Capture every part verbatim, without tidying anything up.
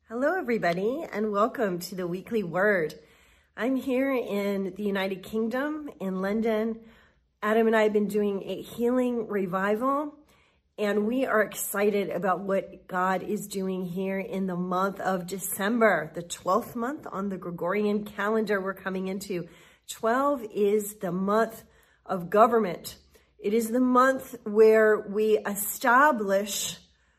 Hello, everybody, and welcome to the Weekly Word. I'm here in the United Kingdom, in London. Adam and I have been doing a healing revival, and we are excited about what God is doing here in the month of December, the twelfth month on the Gregorian calendar we're coming into. twelve is the month of government. It is the month where we establish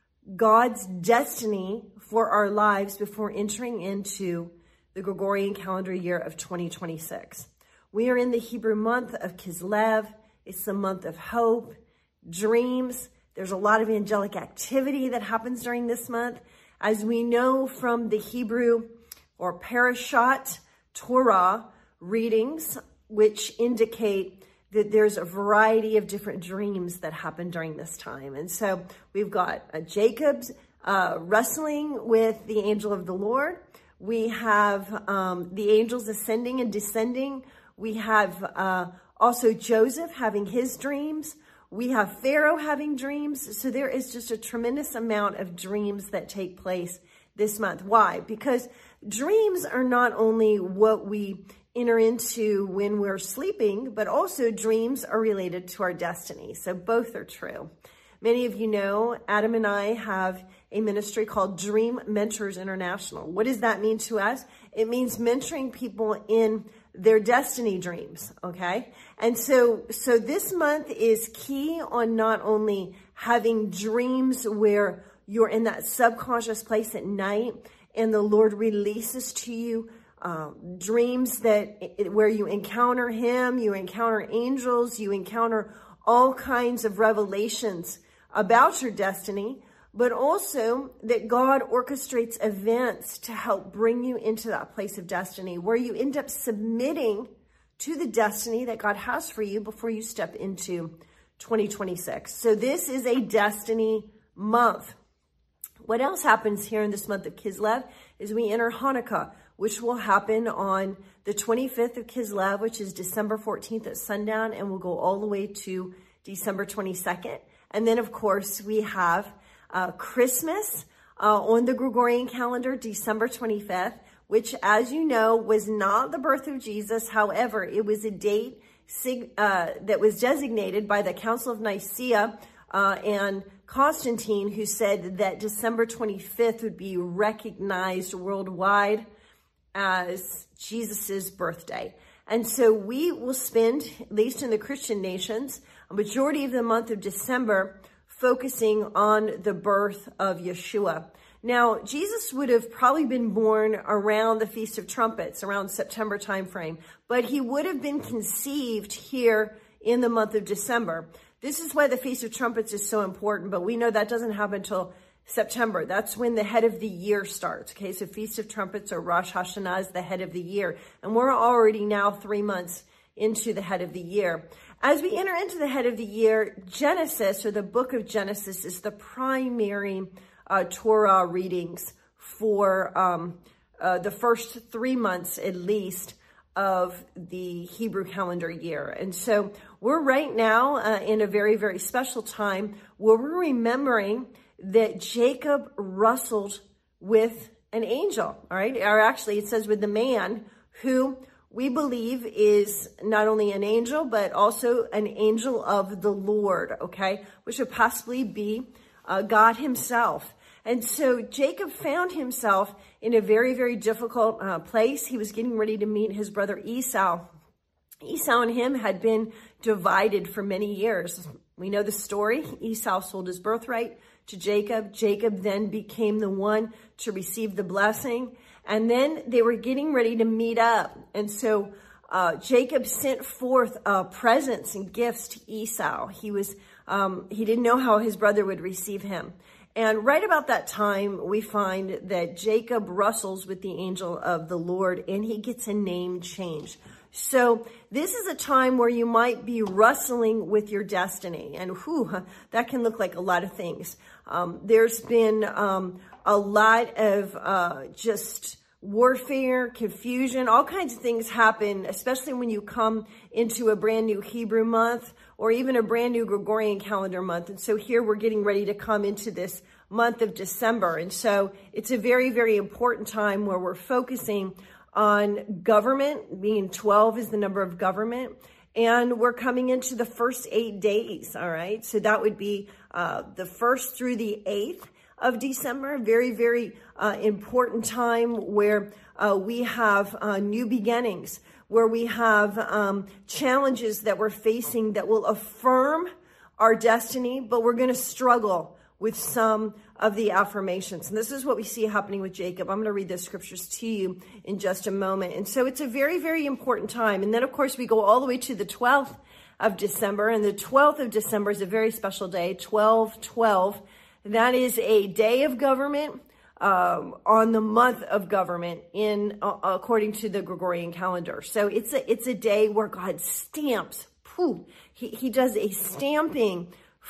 God's destiny for our lives before entering into the Gregorian calendar year of twenty twenty-six. We are in the Hebrew month of Kislev. It's the month of hope, dreams. There's a lot of angelic activity that happens during this month. As we know from the Hebrew or Parashat Torah readings, which indicate that there's a variety of different dreams that happen during this time. And so we've got uh, Jacob's uh, wrestling with the angel of the Lord. We have um, the angels ascending and descending. We have uh, also Joseph having his dreams. We have Pharaoh having dreams. So there is just a tremendous amount of dreams that take place this month. Why? Because dreams are not only what we enter into when we're sleeping, but also dreams are related to our destiny. So both are true. Many of you know Adam and I have a ministry called Dream Mentors International. What does that mean to us? It means mentoring people in their destiny dreams, okay? And so, so this month is key on not only having dreams where you're in that subconscious place at night and the Lord releases to you Um, dreams that where you encounter him, you encounter angels, you encounter all kinds of revelations about your destiny, but also that God orchestrates events to help bring you into that place of destiny where you end up submitting to the destiny that God has for you before you step into twenty twenty-six. So this is a destiny month. What else happens here in this month of Kislev is we enter Hanukkah, which will happen on the twenty-fifth of Kislev, which is December fourteenth at sundown, and will go all the way to December twenty-second. And then, of course, we have uh, Christmas uh, on the Gregorian calendar, December twenty-fifth, which, as you know, was not the birth of Jesus. However, it was a date uh, that was designated by the Council of Nicaea uh, and Constantine, who said that December twenty-fifth would be recognized worldwide as Jesus's birthday. And so we will spend, at least in the Christian nations, a majority of the month of December focusing on the birth of Yeshua. Now, Jesus would have probably been born around the Feast of Trumpets, around September timeframe, but he would have been conceived here in the month of December. This is why the Feast of Trumpets is so important, but we know that doesn't happen until September. That's when the head of the year starts. Okay, so Feast of Trumpets or Rosh Hashanah is the head of the year. And we're already now three months into the head of the year. As we enter into the head of the year, Genesis, or the book of Genesis, is the primary uh, Torah readings for um, uh, the first three months at least of the Hebrew calendar year. And so we're right now uh, in a very, very special time where we're remembering that Jacob wrestled with an angel, all right? Or actually, it says with the man who we believe is not only an angel, but also an angel of the Lord, okay? Which would possibly be uh, God himself. And so Jacob found himself in a very, very difficult uh, place. He was getting ready to meet his brother Esau. Esau and him had been divided for many years. We know the story. Esau sold his birthright to Jacob. Jacob then became the one to receive the blessing. And then they were getting ready to meet up. And so uh, Jacob sent forth uh, presents and gifts to Esau. He was um, he didn't know how his brother would receive him. And right about that time, we find that Jacob wrestles with the angel of the Lord, and he gets a name change. So this is a time where you might be wrestling with your destiny. And whew, that can look like a lot of things. Um, there's been um, a lot of uh, just warfare, confusion, all kinds of things happen, especially when you come into a brand new Hebrew month or even a brand new Gregorian calendar month. And so here we're getting ready to come into this month of December. And so it's a very, very important time where we're focusing on government, being twelve is the number of government. And we're coming into the first eight days, all right? So that would be uh, the first through the eighth of December. Very, very uh, important time where uh, we have uh, new beginnings, where we have um, challenges that we're facing that will affirm our destiny, but we're going to struggle with some of the affirmations. And this is what we see happening with Jacob. I'm going to read the scriptures to you in just a moment. And so it's a very, very important time. And then, of course, we go all the way to the twelfth of December. And the twelfth of December is a very special day, twelve twelve. That is a day of government um, on the month of government in uh, according to the Gregorian calendar. So it's a, it's a day where God stamps. Pooh, he, he does a stamping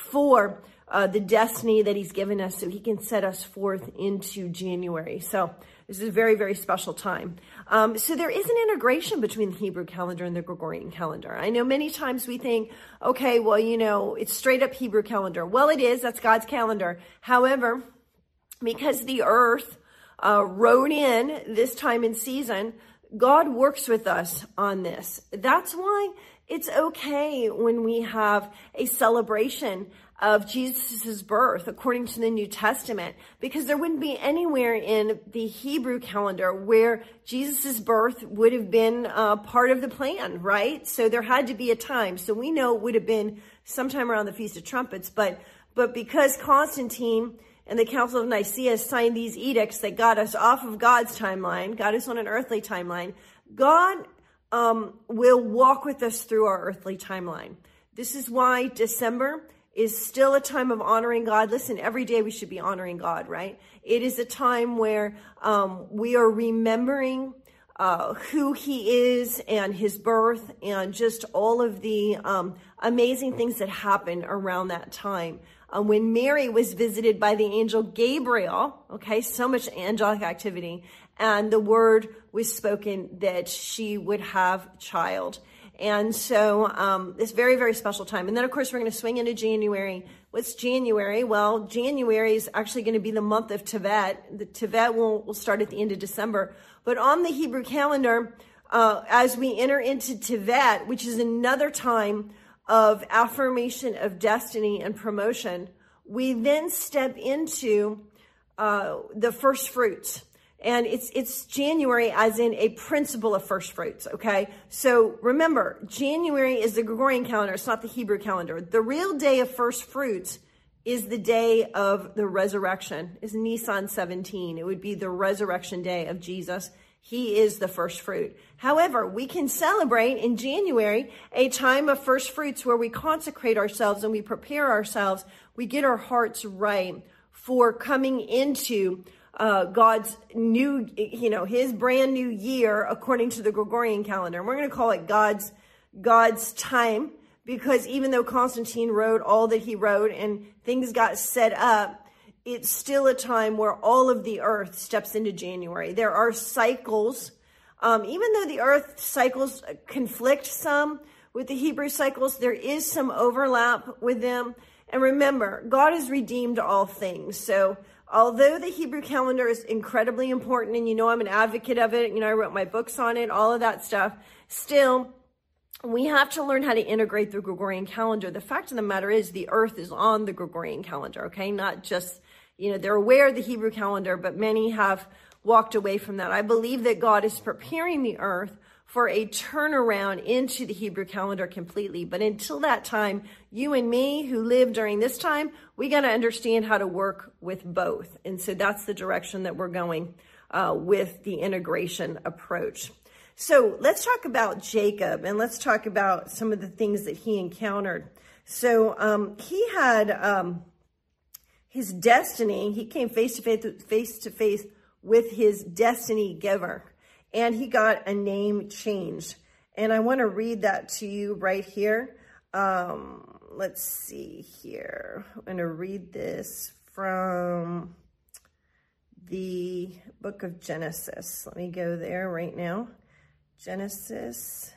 for Uh, the destiny that he's given us so he can set us forth into January. So this is a very, very special time. Um, so there is an integration between the Hebrew calendar and the Gregorian calendar. I know many times we think, okay, well, you know, it's straight up Hebrew calendar. Well, it is. That's God's calendar. However, because the earth uh, rode in this time and season, God works with us on this. That's why it's okay when we have a celebration of Jesus' birth according to the New Testament, because there wouldn't be anywhere in the Hebrew calendar where Jesus' birth would have been uh, part of the plan, right? So there had to be a time. So we know it would have been sometime around the Feast of Trumpets, but but because Constantine and the Council of Nicaea signed these edicts that got us off of God's timeline, got us on an earthly timeline, God um, will walk with us through our earthly timeline. This is why December is still a time of honoring God. Listen, every day we should be honoring God, right? It is a time where um, we are remembering uh, who he is and his birth and just all of the um, amazing things that happened around that time. Uh, when Mary was visited by the angel Gabriel, okay, so much angelic activity, and the word was spoken that she would have a child. And so um, it's very, very special time. And then, of course, we're going to swing into January. What's January? Well, January is actually going to be the month of Tevet. The Tevet will, will start at the end of December. But on the Hebrew calendar, uh, as we enter into Tevet, which is another time of affirmation of destiny and promotion, we then step into uh, the first fruits. And it's it's January as in a principle of first fruits, okay? So remember, January is the Gregorian calendar. It's not the Hebrew calendar. The real day of first fruits is the day of the resurrection. It's Nisan seventeen. It would be the resurrection day of Jesus. He is the first fruit. However, we can celebrate in January a time of first fruits where we consecrate ourselves and we prepare ourselves. We get our hearts right for coming into Uh, God's new, you know, his brand new year according to the Gregorian calendar. And we're going to call it God's, God's time, because even though Constantine wrote all that he wrote and things got set up, it's still a time where all of the earth steps into January. There are cycles, um, even though the earth cycles conflict some with the Hebrew cycles, there is some overlap with them. And remember, God has redeemed all things. So although the Hebrew calendar is incredibly important, and you know I'm an advocate of it, you know, I wrote my books on it, all of that stuff, still, we have to learn how to integrate the Gregorian calendar. The fact of the matter is the earth is on the Gregorian calendar, okay? Not just, you know, they're aware of the Hebrew calendar, but many have walked away from that. I believe that God is preparing the earth for a turnaround into the Hebrew calendar completely. But until that time, you and me who live during this time, we got to understand how to work with both. And so that's the direction that we're going uh, with the integration approach. So let's talk about Jacob, and let's talk about some of the things that he encountered. So um, he had um, his destiny. He came face to face, face to face with his destiny giver. And he got a name changed. And I want to read that to you right here. Um, let's see here. I'm going to read this from the book of Genesis. Let me go there right now. Genesis.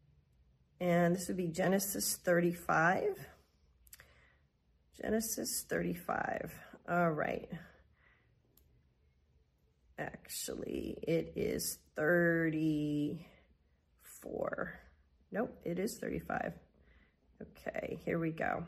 And this would be Genesis thirty-five. Genesis thirty-five. All right. Actually, it is thirty-four. Nope, it is thirty-five. Okay, here we go.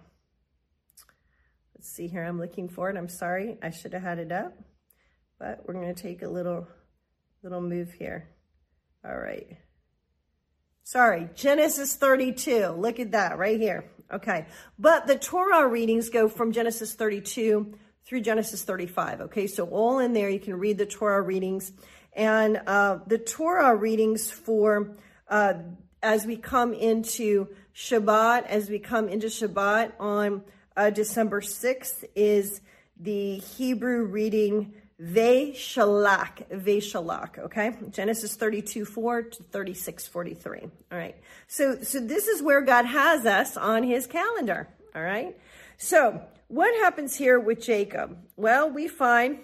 Let's see here. I'm looking for it. I'm sorry. I should have had it up, but we're going to take a little, little move here. All right. Sorry, Genesis thirty-two. Look at that right here. Okay. But the Torah readings go from Genesis thirty-two through Genesis thirty-five. Okay. So all in there, you can read the Torah readings. And uh, the Torah readings for, uh, as we come into Shabbat, as we come into Shabbat on uh, December sixth, is the Hebrew reading Ve-Shalach, Ve-Shalach, okay? Genesis thirty-two four to thirty-six forty-three, all right? So, so this is where God has us on his calendar, all right? So what happens here with Jacob? Well, we find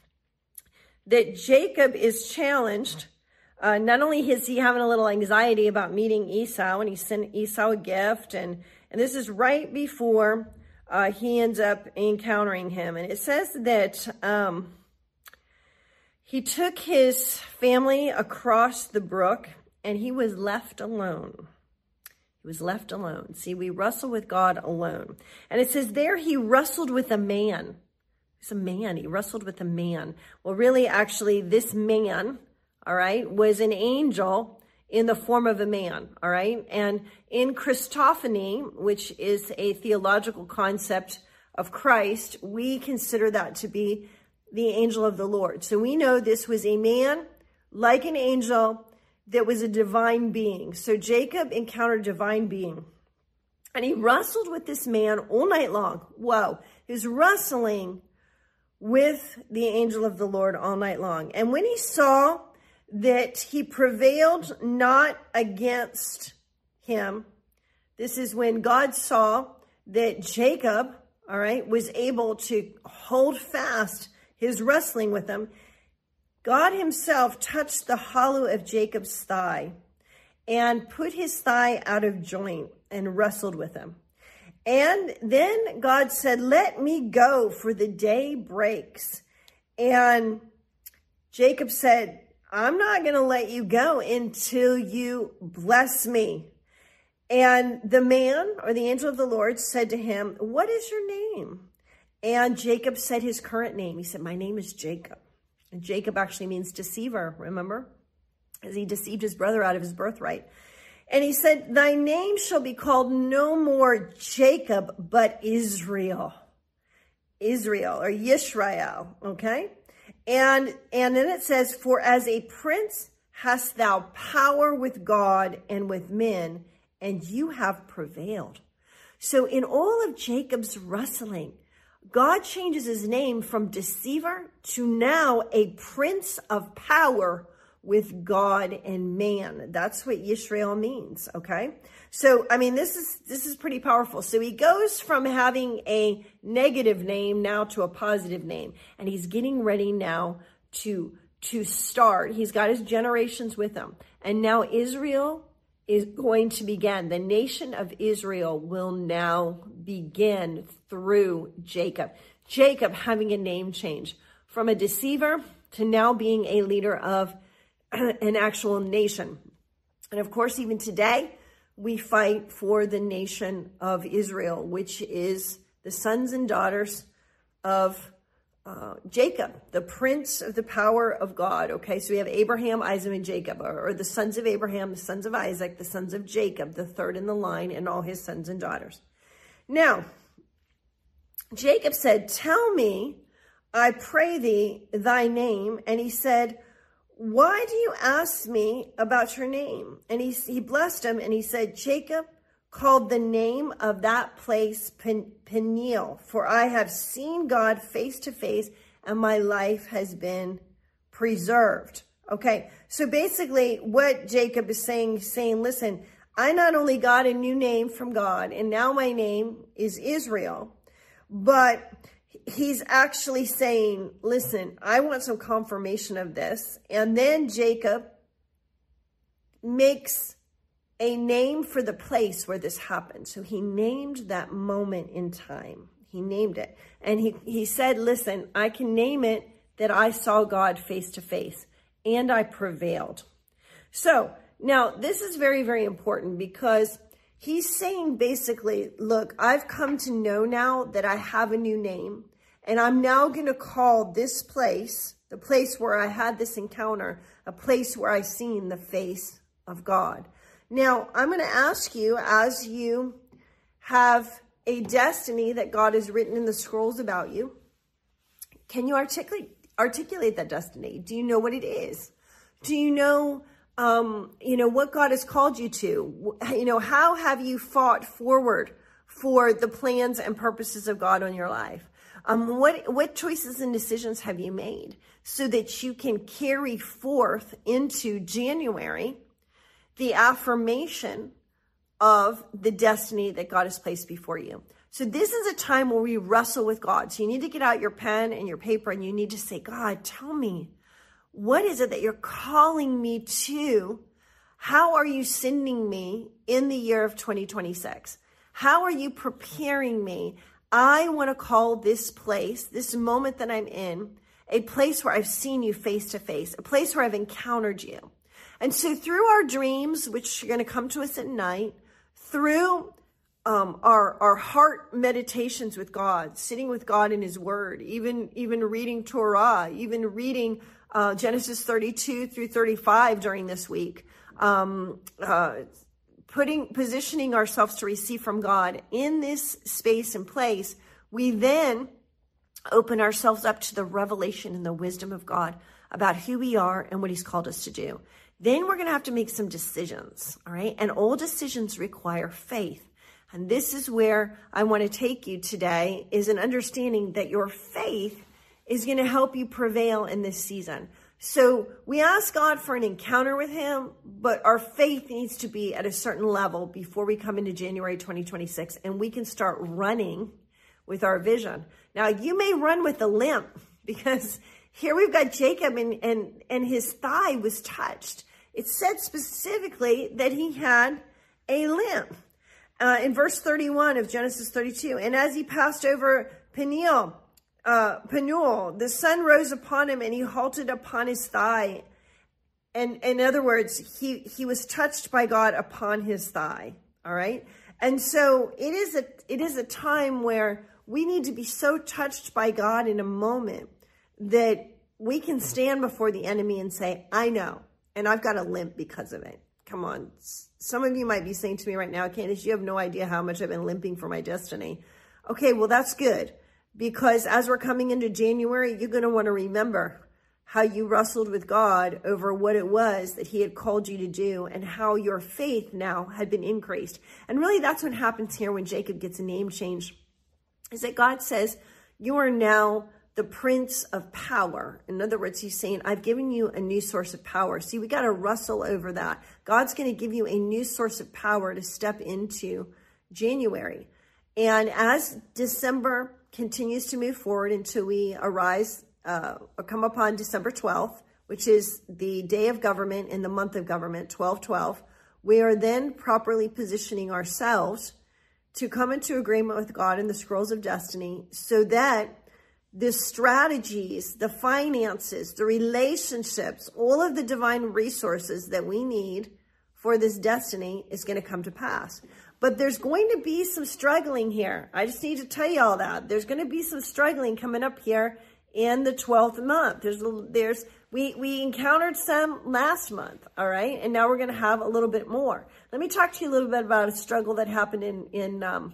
that Jacob is challenged. Uh, not only is he having a little anxiety about meeting Esau, and he sent Esau a gift, and, and this is right before uh, he ends up encountering him. And it says that um, he took his family across the brook, and he was left alone. He was left alone. See, we wrestle with God alone. And it says there he wrestled with a man. He's a man. He wrestled with a man. Well, really, actually, this man, all right, was an angel in the form of a man, all right? And in Christophany, which is a theological concept of Christ, we consider that to be the angel of the Lord. So we know this was a man like an angel that was a divine being. So Jacob encountered a divine being, and he wrestled with this man all night long. Whoa, he was wrestling with the angel of the Lord all night long. And when he saw that he prevailed not against him, this is when God saw that Jacob, all right, was able to hold fast his wrestling with him. God himself touched the hollow of Jacob's thigh and put his thigh out of joint and wrestled with him. And then God said, let me go, for the day breaks. And Jacob said, I'm not going to let you go until you bless me. And the man, or the angel of the Lord, said to him, what is your name? And Jacob said his current name. He said, my name is Jacob. And Jacob actually means deceiver, remember? As he deceived his brother out of his birthright. And he said, thy name shall be called no more Jacob, but Israel. Israel, or Yisrael, okay? And, and then it says, for as a prince hast thou power with God and with men, and you have prevailed. So in all of Jacob's wrestling, God changes his name from deceiver to now a prince of power with God and man. That's what Yisrael means, okay? So, I mean, this is this is pretty powerful. So he goes from having a negative name now to a positive name, and he's getting ready now to, to start. He's got his generations with him, and now Israel is going to begin. The nation of Israel will now begin through Jacob. Jacob having a name change from a deceiver to now being a leader of an actual nation. And of course, even today, we fight for the nation of Israel, which is the sons and daughters of uh, Jacob, the prince of the power of God. Okay, so we have Abraham, Isaac, and Jacob, or, or the sons of Abraham, the sons of Isaac, the sons of Jacob, the third in the line, and all his sons and daughters. Now, Jacob said, tell me, I pray thee, thy name. And he said, why do you ask me about your name? And he, he blessed him, and he said, Jacob called the name of that place Pen, Peniel, for I have seen God face to face, and my life has been preserved. Okay, so basically what Jacob is saying, saying, listen, I not only got a new name from God, and now my name is Israel, but he's actually saying, listen, I want some confirmation of this. And then Jacob makes a name for the place where this happened. So he named that moment in time. He named it. And he, he said, listen, I can name it that I saw God face to face and I prevailed. So now this is very, very important because he's saying basically, look, I've come to know now that I have a new name, and I'm now going to call this place, the place where I had this encounter, a place where I seen the face of God. Now, I'm going to ask you, as you have a destiny that God has written in the scrolls about you, can you articulate, articulate that destiny? Do you know what it is? Do you know, um, you know, what God has called you to? You know, how have you fought forward for the plans and purposes of God on your life? Um, what, what choices and decisions have you made so that you can carry forth into January the affirmation of the destiny that God has placed before you? So this is a time where we wrestle with God. So you need to get out your pen and your paper and you need to say, God, tell me, what is it that you're calling me to? How are you sending me in the year of twenty twenty-six? How are you preparing me? I want to call this place, this moment that I'm in, a place where I've seen you face to face, a place where I've encountered you. And so through our dreams, which are going to come to us at night, through um, our, our heart meditations with God, sitting with God in his word, even, even reading Torah, even reading uh, Genesis thirty-two through thirty-five during this week, um, uh, putting, positioning ourselves to receive from God in this space and place, we then open ourselves up to the revelation and the wisdom of God about who we are and what he's called us to do. Then we're going to have to make some decisions, all right? And all decisions require faith. And this is where I want to take you today, is an understanding that your faith is going to help you prevail in this season. So we ask God for an encounter with him, but our faith needs to be at a certain level before we come into January twenty twenty-six, and we can start running with our vision. Now, you may run with a limp, because here we've got Jacob and, and, and his thigh was touched. It said specifically that he had a limp. Uh, in verse thirty-one of Genesis thirty-two, and as he passed over Peniel, uh, Penuel, the sun rose upon him and he halted upon his thigh. And in other words, he, he was touched by God upon his thigh. All right. And so it is a, it is a time where we need to be so touched by God in a moment that we can stand before the enemy and say, I know, and I've got a limp because of it. Come on. Some of you might be saying to me right now, Candace, you have no idea how much I've been limping for my destiny. Okay, well, that's good, because as we're coming into January, you're going to want to remember how you wrestled with God over what it was that he had called you to do and how your faith now had been increased. And really, that's what happens here when Jacob gets a name change, is that God says, you are now the Prince of Power. In other words, he's saying, I've given you a new source of power. See, we got to wrestle over that. God's going to give you a new source of power to step into January. And as December continues to move forward until we arise, uh, or come upon December twelfth, which is the day of government in the month of government, twelve twelve, we are then properly positioning ourselves to come into agreement with God in the scrolls of destiny, so that the strategies, the finances, the relationships, all of the divine resources that we need for this destiny is going to come to pass. But there's going to be some struggling here. I just need to tell you all that. There's going to be some struggling coming up here in the twelfth month. There's, there's, we, we encountered some last month, all right? And now we're going to have a little bit more. Let me talk to you a little bit about a struggle that happened in, in, um,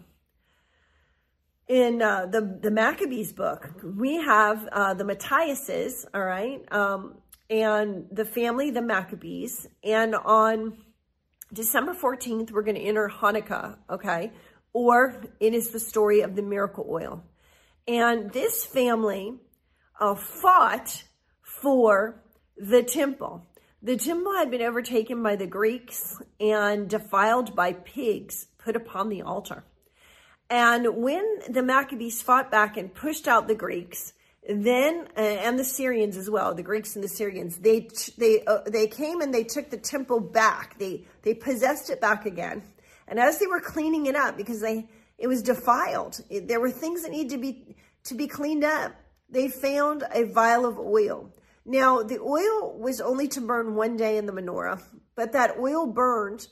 in, uh, the, the Maccabees book. We have, uh, the Matthiases, all right? Um, and the family, the Maccabees. And on December fourteenth, we're going to enter Hanukkah, okay? Or it is the story of the miracle oil. And this family uh, fought for the temple. The temple had been overtaken by the Greeks and defiled by pigs put upon the altar. And when the Maccabees fought back and pushed out the Greeks, then, uh, and the Syrians as well, the Greeks and the Syrians, they they uh, they came and they took the temple back. They they possessed it back again. And as they were cleaning it up, because they It was defiled. It, there were things that needed to be, to be cleaned up. They found a vial of oil. Now, the oil was only to burn one day in the menorah, but that oil burned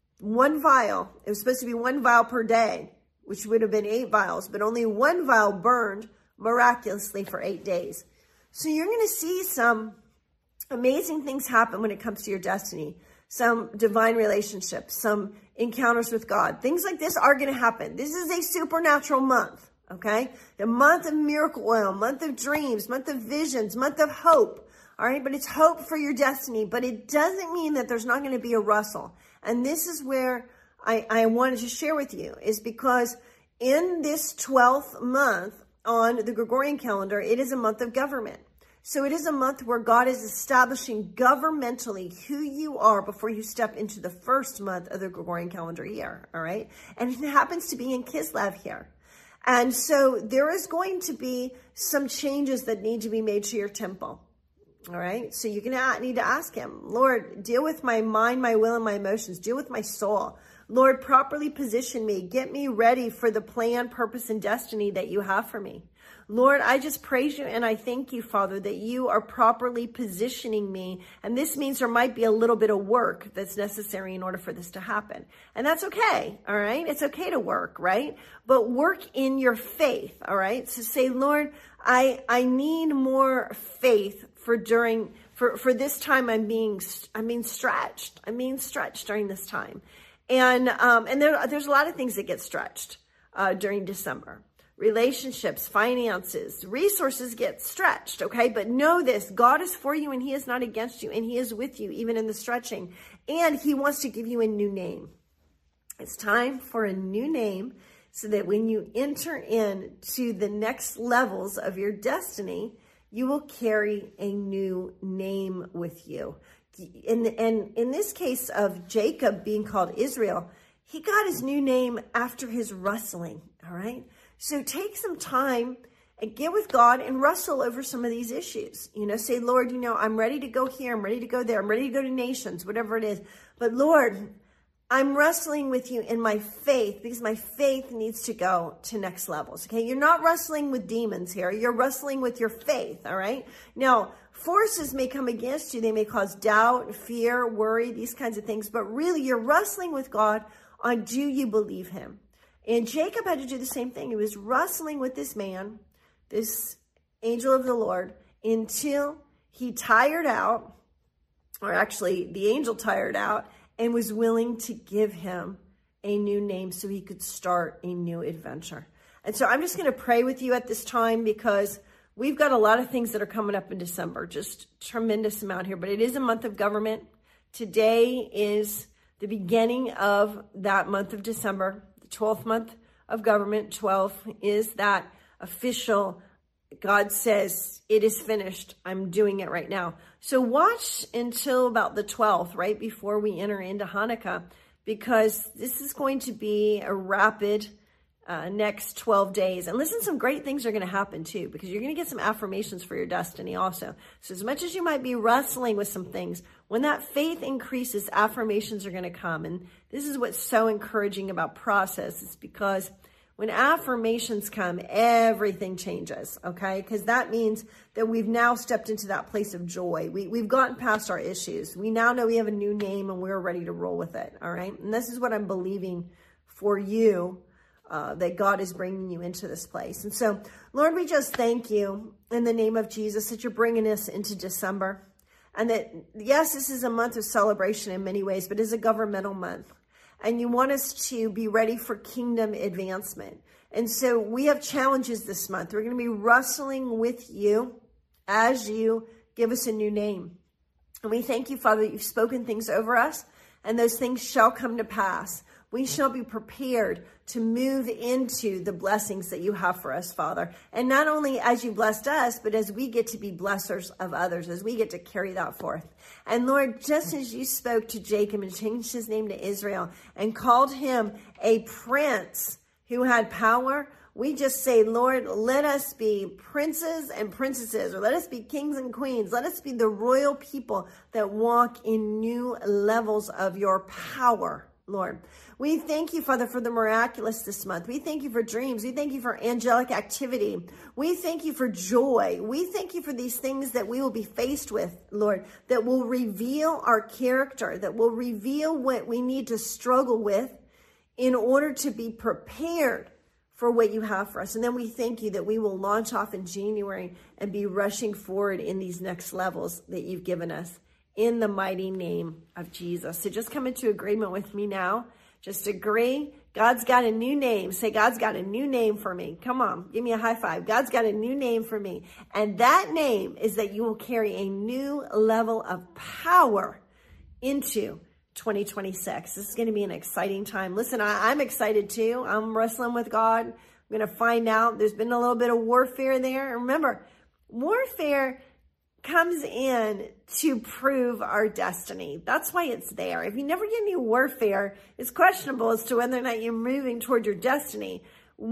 one vial. It was supposed to be one vial per day, which would have been eight vials, but only one vial burned miraculously for eight days. So you're going to see some amazing things happen when it comes to your destiny, some divine relationships, some encounters with God. Things like this are going to happen. This is a supernatural month, okay? The month of miracle oil, month of dreams, month of visions, month of hope, all right? But it's hope for your destiny, but it doesn't mean that there's not going to be a rustle. And this is where I, I wanted to share with you, is because in this twelfth month on the Gregorian calendar, it is a month of government. So it is a month where God is establishing governmentally who you are before you step into the first month of the Gregorian calendar year, all right? And it happens to be in Kislev here. And so there is going to be some changes that need to be made to your temple, all right? So you're going to need to ask him, Lord, deal with my mind, my will, and my emotions. Deal with my soul. Lord, properly position me. Get me ready for the plan, purpose, and destiny that you have for me. Lord, I just praise you and I thank you, Father, that you are properly positioning me. And this means there might be a little bit of work that's necessary in order for this to happen. And that's okay, all right? It's okay to work, right? But work in your faith, all right? So say, Lord, I I need more faith for during, for, for this time I'm being, I'm being stretched. I'm being stretched during this time. And, um, and there, there's a lot of things that get stretched uh, during December. Relationships, finances, resources get stretched, okay? But know this, God is for you and he is not against you, and he is with you even in the stretching. And he wants to give you a new name. It's time for a new name so that when you enter into the next levels of your destiny, you will carry a new name with you. And in, in, in this case of Jacob being called Israel, he got his new name after his wrestling, all right? So take some time and get with God and wrestle over some of these issues. You know, say, Lord, you know, I'm ready to go here. I'm ready to go there. I'm ready to go to nations, whatever it is. But Lord, I'm wrestling with you in my faith because my faith needs to go to next levels. Okay. You're not wrestling with demons here. You're wrestling with your faith. All right. Now, forces may come against you. They may cause doubt, fear, worry, these kinds of things. But really, you're wrestling with God on, do you believe him? And Jacob had to do the same thing. He was wrestling with this man, this angel of the Lord, until he tired out, or actually the angel tired out, and was willing to give him a new name so he could start a new adventure. And so I'm just going to pray with you at this time because we've got a lot of things that are coming up in December, just tremendous amount here. But it is a month of government. Today is the beginning of that month of December. twelfth month of government. twelve is that official, God says, it is finished. I'm doing it right now. So watch until about the twelfth, right before we enter into Hanukkah, because this is going to be a rapid uh, next twelve days. And listen, some great things are going to happen too, because you're going to get some affirmations for your destiny also. So as much as you might be wrestling with some things, when that faith increases, affirmations are going to come. And this is what's so encouraging about process, is because when affirmations come, everything changes, okay? Because that means that we've now stepped into that place of joy. We, we've gotten past our issues. We now know we have a new name and we're ready to roll with it, all right? And this is what I'm believing for you, uh, that God is bringing you into this place. And so, Lord, we just thank you in the name of Jesus that you're bringing us into December. And that, yes, this is a month of celebration in many ways, but it's a governmental month. And you want us to be ready for kingdom advancement. And so we have challenges this month. We're going to be wrestling with you as you give us a new name. And we thank you, Father, that you've spoken things over us, and those things shall come to pass. We shall be prepared to move into the blessings that you have for us, Father. And not only as you blessed us, but as we get to be blessers of others, as we get to carry that forth. And Lord, just as you spoke to Jacob and changed his name to Israel and called him a prince who had power, we just say, Lord, let us be princes and princesses, or let us be kings and queens. Let us be the royal people that walk in new levels of your power Lord. We thank you, Father, for the miraculous this month. We thank you for dreams. We thank you for angelic activity. We thank you for joy. We thank you for these things that we will be faced with, Lord, that will reveal our character, that will reveal what we need to struggle with in order to be prepared for what you have for us. And then we thank you that we will launch off in January and be rushing forward in these next levels that you've given us in the mighty name of Jesus. So just come into agreement with me now. Just agree. God's got a new name. Say, God's got a new name for me. Come on, give me a high five. God's got a new name for me. And that name is that you will carry a new level of power into twenty twenty-six. This is going to be an exciting time. Listen, I, I'm excited too. I'm wrestling with God. I'm going to find out. There's been a little bit of warfare there. Remember, warfare comes in to prove our destiny. That's why it's there. If you never get any warfare, it's questionable as to whether or not you're moving toward your destiny.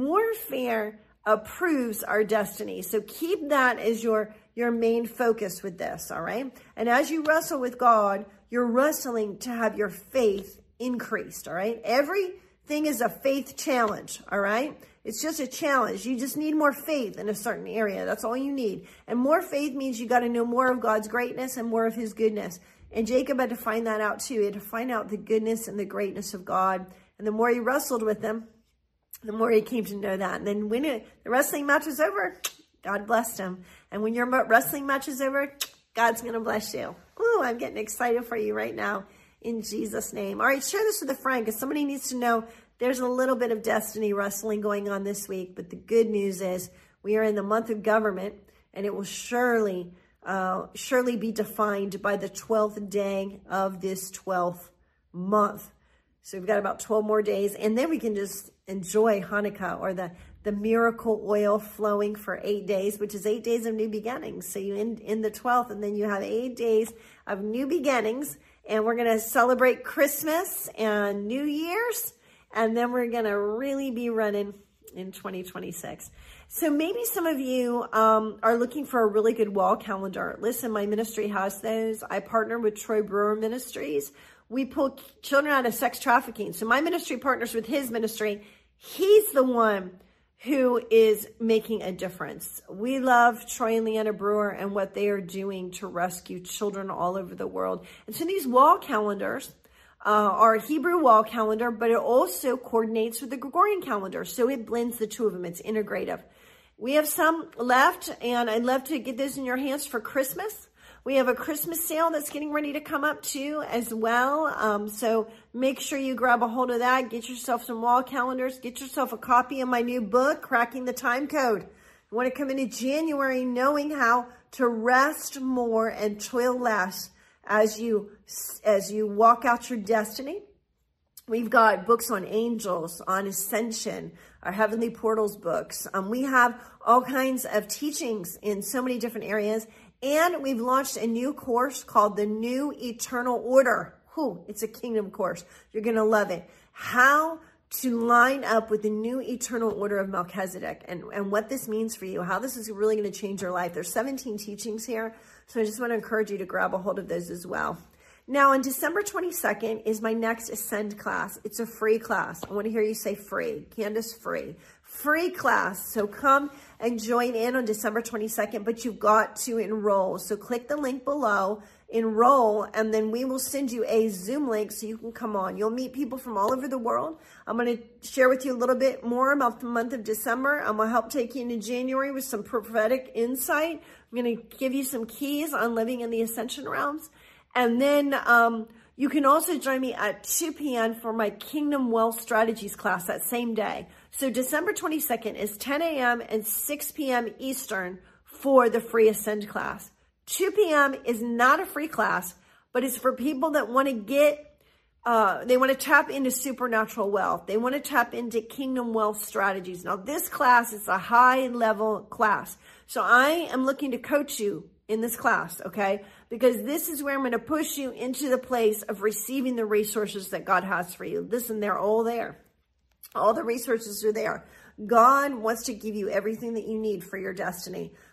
Warfare approves our destiny. So keep that as your, your main focus with this, all right? And as you wrestle with God, you're wrestling to have your faith increased, all right? Everything is a faith challenge, all right? It's just a challenge. You just need more faith in a certain area. That's all you need. And more faith means you got to know more of God's greatness and more of his goodness. And Jacob had to find that out too. He had to find out the goodness and the greatness of God. And the more he wrestled with them, the more he came to know that. And then when it, the wrestling match was over, God blessed him. And when your wrestling match is over, God's going to bless you. Ooh, I'm getting excited for you right now in Jesus' name. All right, share this with a friend because somebody needs to know there's a little bit of destiny wrestling going on this week. But the good news is we are in the month of government, and it will surely, uh, surely be defined by the twelfth day of this twelfth month. So we've got about twelve more days, and then we can just enjoy Hanukkah, or the, the miracle oil flowing for eight days, which is eight days of new beginnings. So you end in the twelfth, and then you have eight days of new beginnings, and we're going to celebrate Christmas and New Year's, and then we're going to really be running in twenty twenty-six. So maybe some of you um, are looking for a really good wall calendar. Listen, my ministry has those. I partner with Troy Brewer Ministries. We pull children out of sex trafficking. So my ministry partners with his ministry. He's the one who is making a difference. We love Troy and Leanna Brewer and what they are doing to rescue children all over the world. And so these wall calendars uh, are a Hebrew wall calendar, but it also coordinates with the Gregorian calendar. So it blends the two of them. It's integrative. We have some left, and I'd love to get those in your hands for Christmas. We have a Christmas sale that's getting ready to come up too as well. Um, so make sure you grab a hold of that. Get yourself some wall calendars. Get yourself a copy of my new book, Cracking the Time Code. You want to come into January knowing how to rest more and toil less as you, as you walk out your destiny. We've got books on angels, on ascension, our Heavenly Portals books. Um, we have all kinds of teachings in so many different areas. And we've launched a new course called the New Eternal Order. Whew, it's a kingdom course. You're going to love it. How to line up with the new eternal order of Melchizedek, and, and what this means for you, how this is really going to change your life. There's seventeen teachings here. So I just want to encourage you to grab a hold of those as well. Now, on December twenty-second is my next Ascend class. It's a free class. I want to hear you say free. Candace, free. Free class. So come and join in on December twenty-second, but you've got to enroll. So click the link below, enroll, and then we will send you a Zoom link so you can come on. You'll meet people from all over the world. I'm going to share with you a little bit more about the month of December. I'm going to help take you into January with some prophetic insight. I'm going to give you some keys on living in the ascension realms. And then um, you can also join me at two p.m. for my Kingdom Wealth Strategies class that same day. So December twenty-second is ten a.m. and six p.m. Eastern for the free Ascend class. two p.m. is not a free class, but it's for people that want to get, uh, they want to tap into supernatural wealth. They want to tap into Kingdom Wealth Strategies. Now, this class is a high-level class. So I am looking to coach you in this class, okay? Because this is where I'm going to push you into the place of receiving the resources that God has for you. Listen, they're all there. All the resources are there. God wants to give you everything that you need for your destiny.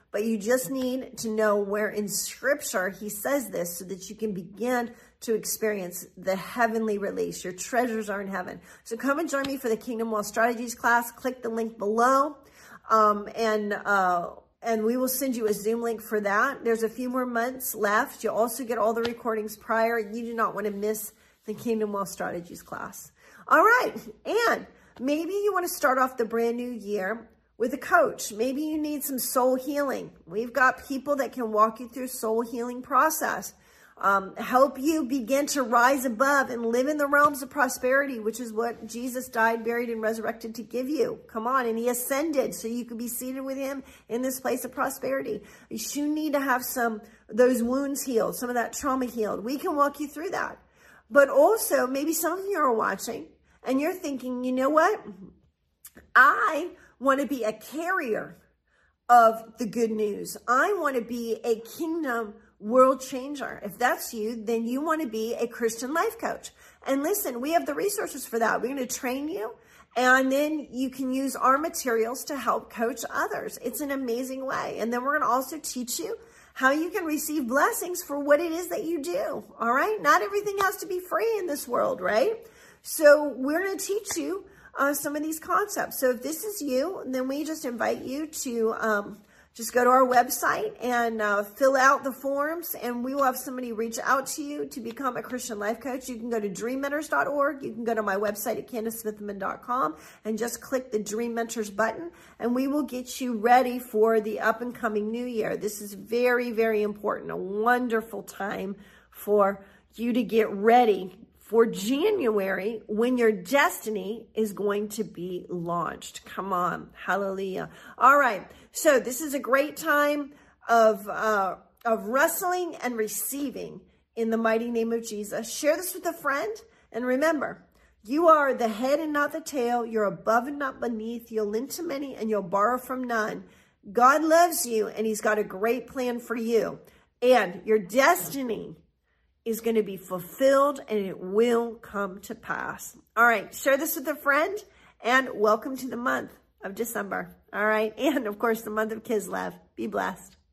but you just need to know where in scripture he says this so that you can begin to experience the heavenly release. Your treasures are in heaven. So come and join me for the Kingdom Wealth Strategies class. Click the link below, um, and uh, and we will send you a Zoom link for that. There's a few more months left. You'll also get all the recordings prior. You do not want to miss the Kingdom Wealth Strategies class. All right, and maybe you want to start off the brand new year with a coach. Maybe you need some soul healing. We've got people that can walk you through soul healing process. Um, help you begin to rise above and live in the realms of prosperity, which is what Jesus died, buried, and resurrected to give you. Come on. And he ascended so you could be seated with him in this place of prosperity. You need to have some, those wounds healed, some of that trauma healed. We can walk you through that. But also, maybe some of you are watching and you're thinking, you know what? I want to be a carrier of the good news. I want to be a kingdom world changer. If that's you, then you want to be a Christian life coach. And listen, we have the resources for that. We're going to train you, and then you can use our materials to help coach others. It's an amazing way. And then we're going to also teach you how you can receive blessings for what it is that you do. All right. Not everything has to be free in this world, right? So we're going to teach you uh, some of these concepts. So if this is you, then we just invite you to, um, Just go to our website and uh, fill out the forms, and we will have somebody reach out to you to become a Christian life coach. You can go to dream mentors dot org. You can go to my website at candace smithman dot com and just click the Dream Mentors button, and we will get you ready for the up and coming new year. This is very, very important, a wonderful time for you to get ready for January, when your destiny is going to be launched. Come on. Hallelujah. All right. So this is a great time of, uh, of wrestling and receiving in the mighty name of Jesus. Share this with a friend. And remember, you are the head and not the tail. You're above and not beneath. You'll lend to many and you'll borrow from none. God loves you, and he's got a great plan for you. And your destiny is going to be fulfilled, and it will come to pass. All right. Share this with a friend, and welcome to the month of December. All right. And of course, the month of Kislev. Be blessed.